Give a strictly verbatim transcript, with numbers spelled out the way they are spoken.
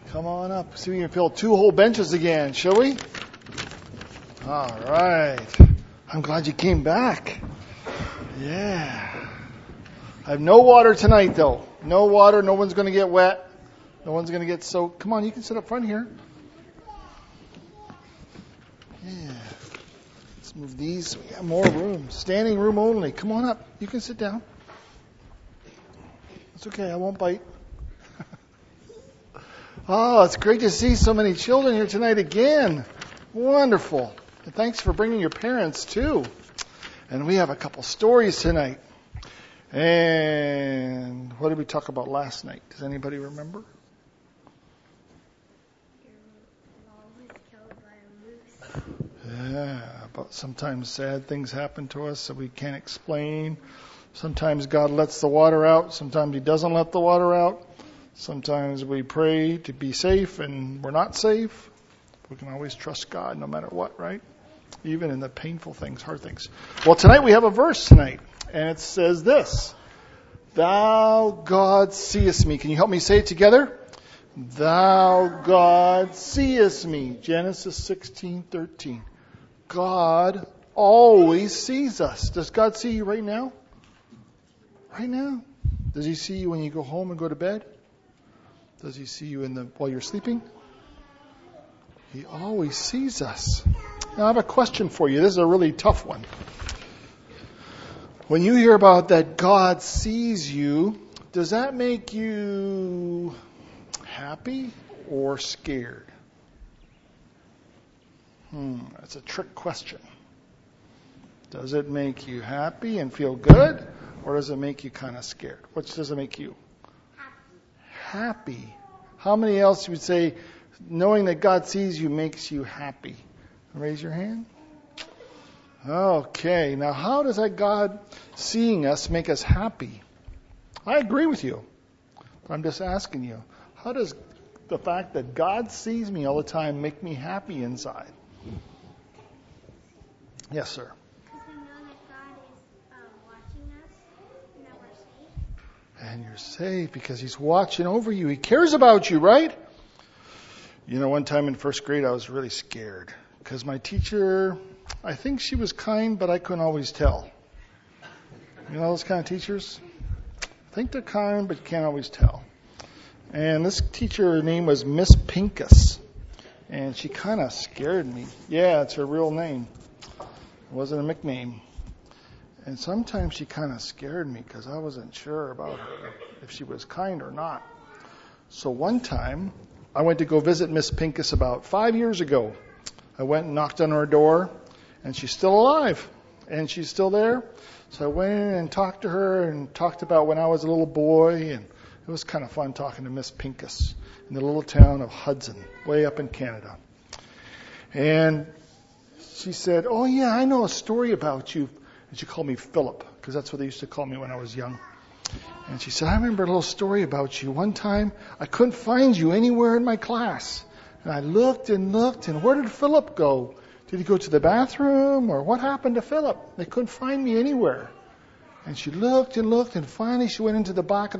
Come on up. See if we can fill two whole benches again, shall we? All right. I'm glad you came back. Yeah. I have no water tonight, though. No water. No one's going to get wet. No one's going to get soaked. Come on, you can sit up front here. Yeah. Let's move these. We got more room. Standing room only. Come on up. You can sit down. It's okay. I won't bite. Oh, it's great to see so many children here tonight again. Wonderful. And thanks for bringing your parents, too. And we have a couple stories tonight. And what did we talk about last night? Does anybody remember? Yeah, but sometimes sad things happen to us that we can't explain. Sometimes God lets the water out. Sometimes He doesn't let the water out. Sometimes we pray to be safe and we're not safe. We can always trust God no matter what, right? Even in the painful things, hard things. Well, tonight we have a verse tonight, and it says this. Thou, God, seest me. Can you help me say it together? Thou, God, seest me. Genesis sixteen thirteen. God always sees us. Does God see you right now? Right now? Does He see you when you go home and go to bed? Does He see you in the while you're sleeping? He always sees us. Now I have a question for you. This is a really tough one. When you hear about that God sees you, does that make you happy or scared? Hmm, that's a trick question. Does it make you happy and feel good, or does it make you kind of scared? Which does it make you? Happy. How many else would say knowing that God sees you makes you happy? Raise your hand. Okay. Now, how does that God seeing us make us happy? I agree with you. But I'm just asking you, how does the fact that God sees me all the time make me happy inside? Yes, sir. Because we know that God is um, watching us and that we're safe. And you're safe because He's watching over you. He cares about you, right? You know, one time in first grade, I was really scared because my teacher, I think she was kind, but I couldn't always tell. You know those kind of teachers? I think they're kind, but you can't always tell. And this teacher, her name was Miss Pincus. And she kind of scared me. Yeah, it's her real name. It wasn't a nickname. And sometimes she kind of scared me because I wasn't sure about her, if she was kind or not. So one time, I went to go visit Miss Pincus about five years ago. I went and knocked on her door, and she's still alive, and she's still there. So I went in and talked to her and talked about when I was a little boy, and it was kind of fun talking to Miss Pincus in the little town of Hudson, way up in Canada. And she said, oh, yeah, I know a story about you. And she called me Philip, because that's what they used to call me when I was young. And she said, I remember a little story about you. One time, I couldn't find you anywhere in my class. And I looked and looked, and where did Philip go? Did he go to the bathroom, or what happened to Philip? They couldn't find me anywhere. And she looked and looked, and finally she went into the back of the